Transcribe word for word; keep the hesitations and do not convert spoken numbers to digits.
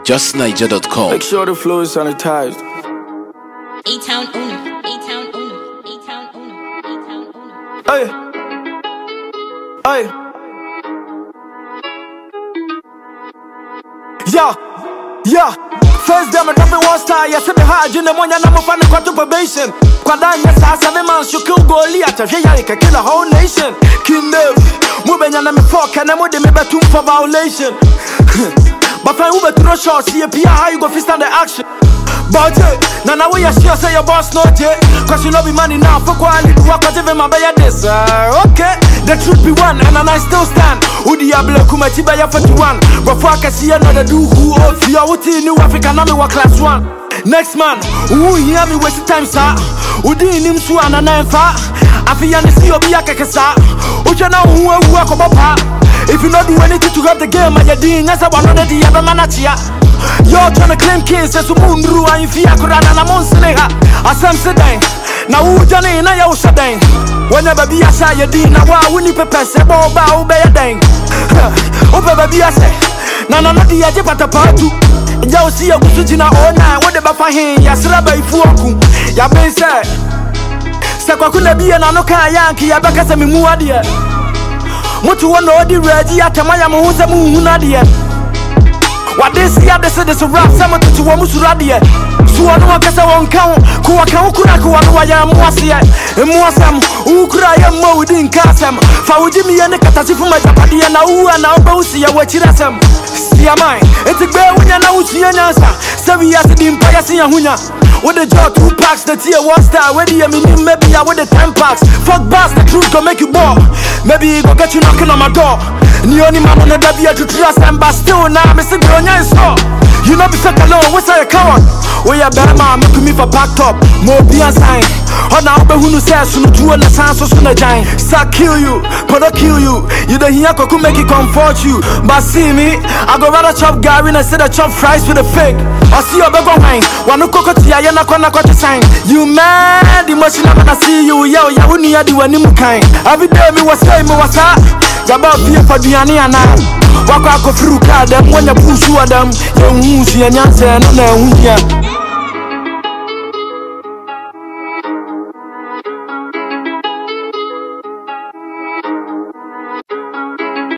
just niger dot com. Make sure the flow is sanitized. A-Town Uno, A-Town Uno, A-Town Uno, A-Town Uno. Hey, hey, yeah, yeah. First day, I'm dropping one star. Yes, I'm hard. You know, I'm not fan of quantum probation. Quadra, yes, I seven months. You kill Goliath. You can kill a whole nation. Kill them. Moving on me fuck, and I'm with them about two for violation. But I will throw shots. See a P R, how you go fist on the action. But now now we are sure say your boss not yet. Cause you know be money now. Fuck what I do. I can't even my buy this. Okay, the truth be one, and I still stand. Who Diablo kuma tiba ya forty-one. Before I can see another do who of you are with New Africa now me wa class one. Next man, who hear me waste time sir. Who did him so and nine fa. I feel you see obi akekesa. Who you know who who ko papa. If you not do anything to grab the game, my ding as I want to the other man at ya. You're trying to claim cases to Mundru and Fia Kurana and Monsineha. As I'm saying, now who done it? Now you're saying, whenever be a shy, you did now. Why wouldn't you prepare? Say, Bob, obey a dang. Oh, baby, I say, no, no, not the idea, but a part two. You see a good in all night. What about for him? Yes, Rabbi Fuku. Ya been said, Sakakuna be an Anoka Yankee, Abakasami Muadia. What you want to do, Reggie, at Tamaya Musa Munadia. What they see at the city is a rap, someone to Wamusuradia. So I know I guess I won't count. Kuaka Ukuraku, I am Moasia, and Moasam, Ukra, I am more within Kasam. For Jimmy and the Katasi from my Japadi and now, and now Bosia, what you rasam. See, am I? It's a girl when you know she answer. Seven years in Empire, see a Huna. With the jaw two packs, the tier one star, where the mean maybe I with the ten packs. Fuck bass, the truth can make you ball. Maybe go get you knocking on my door. The only man on the W to trust and but still now, Mister Bronya is so. You know, be second alone, what's a coward? We are bad man, make me for packed up. More be a sign. Oh, now, but who says, you know, two and the sound so soon a giant. Start kill you, but I kill you. You don't hear could make it comfort you. But see me, I go rather chop Gary instead of chop fries with a fake. I see your bagel wine. One no cocoa, I am not gonna got the sign. You mad, the machine I'm gonna see you. Yo, ya wouldn't you do any more kind. Every day, me was saying, me was that. Jabba fear for the Aniana. Walk out through car, them when you push you at them. You see a answer, and no,